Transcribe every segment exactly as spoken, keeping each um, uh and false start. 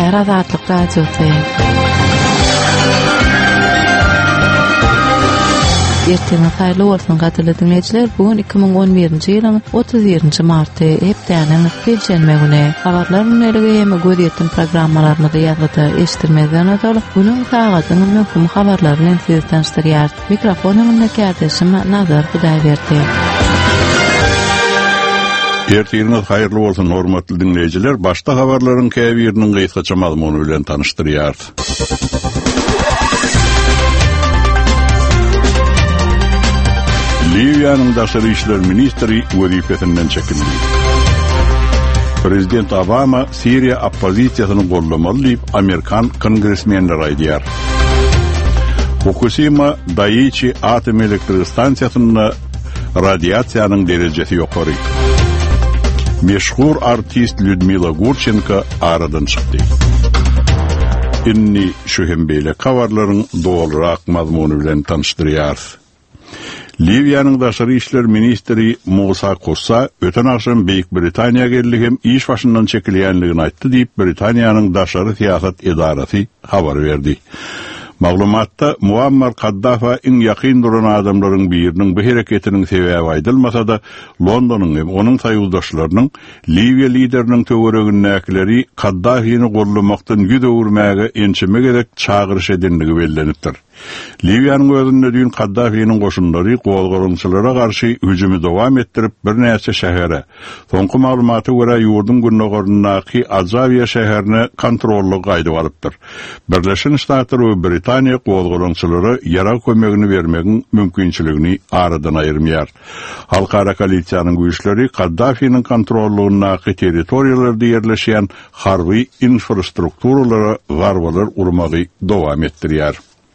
Dinleýär Azatlyk Radiosu. Ertemiz hayırlı olsun gadyly dinleýijiler. Bugün iki bin on birinji ýylyň otuz ýedinji marty hepdeniň perşembe güni. Habarlar müneligi hem göz ýetdim programmalaryny da ýazgyda eşitdirmezden öňe bunyň sagatynyň möhüm habarlaryny size tanıştyrýar. Mikrofonyny kärdişim Nazar Hudaýberdi. Ertemiz hayırlı olsun hormatly dinleýijiler. Başta habarlaryň käbiriniň gysgaça mazmuny bilen tanıştyrýar. Libyanyň daşary işler ministri wezifesinden çekildi. Prezident Obama Siriýa oppozisiýasyny gollamaly diýip Amerikan kongresmenleri aýdýar. Fukushima Daiichi atom elektrik stansiýasyna radiasiýanyň derejesi ýokary. Meşhur artist Lyudmila Gurchenko aradan çykdy. Inni şu hem beýle habarlaryň dogryrak mazmuny bilen tanıştyrýar. Libyanyň daşary işler ministri Musa Kossa öten akşam Beýik Britaniýa geldi hem iş başyndan çekilýänligini aýtdy diýip Britaniýanyň daşary siýasat edarasy habar berdi. Maglumatda Muammar Kaddafa iň ýakyn duran adamlaryň biriniň bu hereketiniň sebebi aýdylmasa da Londonyň hem onuň saýuldaşlarynyň Libiýa lideriniň töweregindäkileri Kaddafiňi gollamakdan ýüz öwürmäge ençeme gerek çağırış edildiği bellenipdir. Libyanyň özünde düýün Kaddafiňiň goşunlary gowalgorunçylara garşy hüjümi dowam etdirip bir näçe şähere, soňky maglumaty görä ýurdun günnägärindäki Azawiya şäherini kontrolly gaýdyp alypdyr. Birleşen Ştatlar we Britaniýa gowalgorunçylary ýara kömegini bermegiň mümkinçiligini aradan aýyrmaýar. Halkara koalisiýanyň güýçleri Kaddafiňiň kontrollugynyňky territoriýalarda ýerleşýän harby infrastrukturalary garbalar urmagy dowam etdirýär.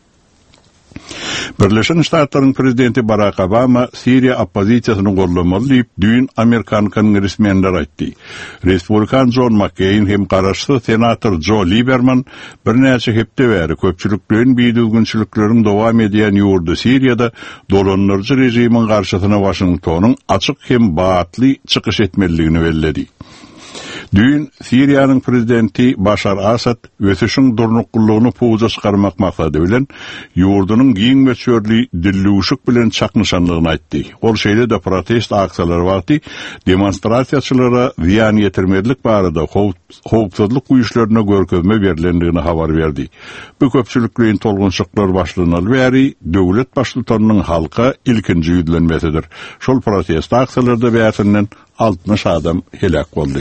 Birleşen Ştatlaryň prezidenti Barack Obama Siriýa oppozisiýasyny gollamaly diýip düýün Amerikan kongresmenleri aýtdy. Respublikan John McCain hem garaşly senator Joe Lieberman bir näçe hepde bäri köpçüliklerin biýdilginçilikleriň dowam edýän ýurdu Siriýada dolanlarjy rejimiň garşysyna Washingtonyň açyk hem batly çykyş etmeligini belledi. Düýün Siriýanyň prezidenti Bashar Asad ösüşiň durnuklugyny puza çykarmak maksady bilen ýurdunyň giň meçörli dillüşik bilen çaknyşanlygyny aýtdy. Ol şeýle de protest aksiýalary wagty demonstrasiýaçylara ziýan ýetirmedlik barada howpsuzlyk güýçlerine görkezme berilendigini habar berdi. Bu köpçülikliň tolgunçyklar başlanyl bäri döwlet başlyklarynyň halka ilkinji ýüzlenmesidir. Şol protest aksiýalarda bärinden altmış adam helak boldy.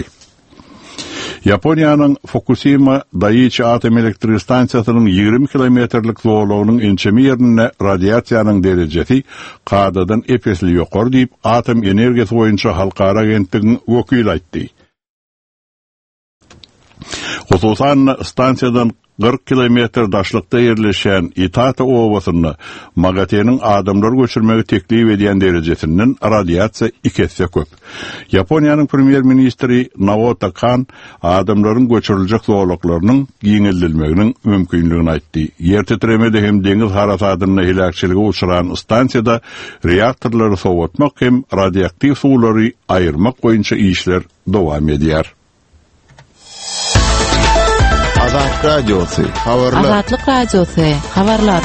Yaponiýanyň Fukushima Daiichi atom elektrik stansiýasynyň ýigri kilometrlik zowlugynyň ençeme ýerine radiasiýanyň derejesi kadadan epesli ýokary diýip atom energiýasy boýunça halkara agentligiň wekili aýtdy. Hususan stansiýadan kırk kilometr daşlykda ýerleşen Itata owasyny Magatenyň adamlar göçürmegi teklip edýän derejesinden radiasiýa iki hesse köp. Yaponiýanyň premier ministri Naoto Kan adamlaryň göçüriljek zowlaklarynyň giňeldilmeginiň mümkinligini aýtdy. Ýer titremede hem deňiz harasatyna helakçylyga uçuran stansiýada reaktorlary sowatmak hem radioaktiv suwlary aýyrmak boýunça işler dowam edýär. Azatlyk Radiosu, habarlar. Azatlyk Radiosu, habarlar.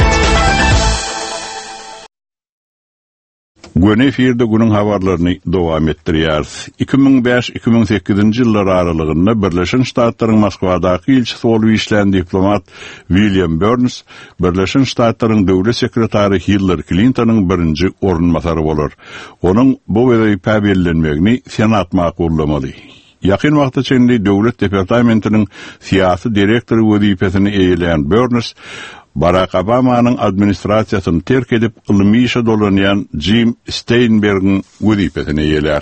Güne efirde günün habarlaryny dowam etdirýär. iki bin beş iki bin sekizinji ýyllar aralygynda Birleşen Ştatlaryň Moskwadaky ilçisi bolup işleýän diplomat William Burns, Birleşen Ştatlaryň döwlet sekretary Hillary Clinton'yň birinji orunmasary bolar. Onuň bu wezifä bellenmegini Senat makullamaly. Yakın wagt içinde Döwlet Departamentiniň siýasy direktory wezifesini eýleýän Burns, Barack Obama'nın administrasiýasyny terk edip ylmy işe dolanýan Jim Steinberg'in wezifesini eýleýär.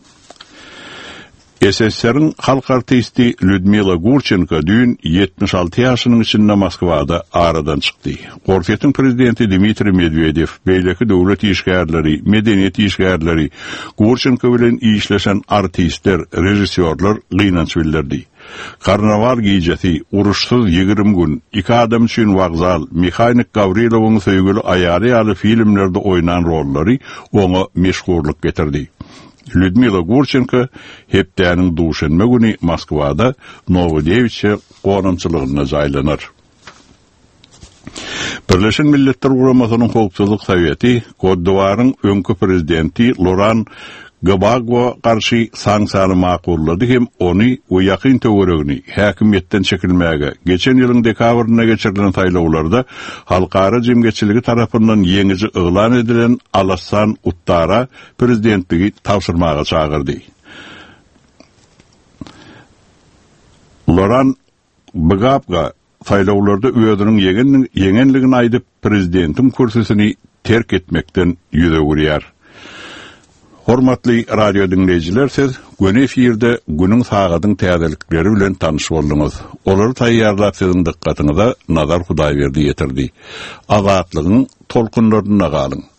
S S S R'ın halk artisti Lyudmila Gurchenko düýün yetmiş alty ýaşynyň içinde Moskwada aradan çykdy. Gorfetiň prezidenti Dmitri Medvedev, beýleki döwlet işgärleri, medeniýet işgärleri, Gurchenko bilen işleşen artistler, rejissörler gynanç bildirdi. Karnaval gecesi, uruşsuz ýigirmi gün, iki adam üçin wagzal, Mikhail Gavrilowyň söýgüli aýaly ýaly filmlerde oynan rollary oňa meşhurlyk getirdi. Lyudmila Gurchenko hepdäniň duşanma güni Moskwada Novodevиче gorunçylygyna jaýlanar. Birleşen Milletler Guramasynyň Howpsuzlyk Soweti Koddowaryň öňkü prezidenti Laurent Gbagbo karşı sanksiýany makullady hem onu o ýakyn töweregini häkimetden çekilmäge geçen ýylyň dekabryna geçirilen taýlawlarda halkara jemgyýetçiligi tarapyndan ýeňici yglan edilen Alassane Ouattara prezidentligi tapşyrmaga çagyrdy. Laurent Gbagbo taýlawlarda özüniň ýeňenligini aýdyp prezidentin kürsüsini terk etmekden ýüze gürýär. Hormatly radio dinleyijiler, siz gün efirde günüň sagadyň täzelikleri bilen tanyş boldunuz. Olary taýýarlap siziň dikkatiňize Nazar Hudaýberdi ýetirdi. Azatlygyň tolkunlaryna galyň.